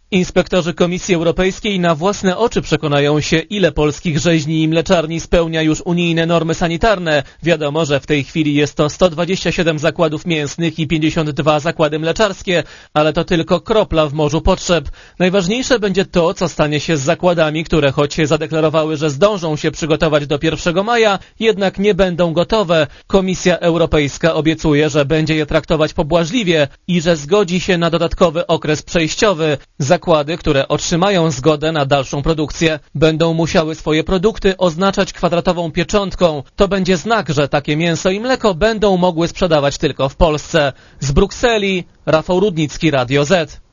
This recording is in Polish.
Inspektorzy Komisji Europejskiej na własne oczy przekonają się, ile polskich rzeźni i mleczarni spełnia już unijne normy sanitarne. Wiadomo, że w tej chwili jest to 127 zakładów mięsnych i 52 zakłady mleczarskie, ale to tylko kropla w morzu potrzeb. Najważniejsze będzie to, co stanie się z zakładami, które choć zadeklarowały, że zdążą się przygotować do 1 maja, jednak nie będą gotowe. Komisja Europejska obiecuje, że będzie je traktować pobłażliwie i że zgodzi się na dodatkowy okres przejściowy. Zakłady, które otrzymają zgodę na dalszą produkcję, będą musiały swoje produkty oznaczać kwadratową pieczątką. To będzie znak, że takie mięso i mleko będą mogły sprzedawać tylko w Polsce. Z Brukseli Rafał Rudnicki, Radio Z.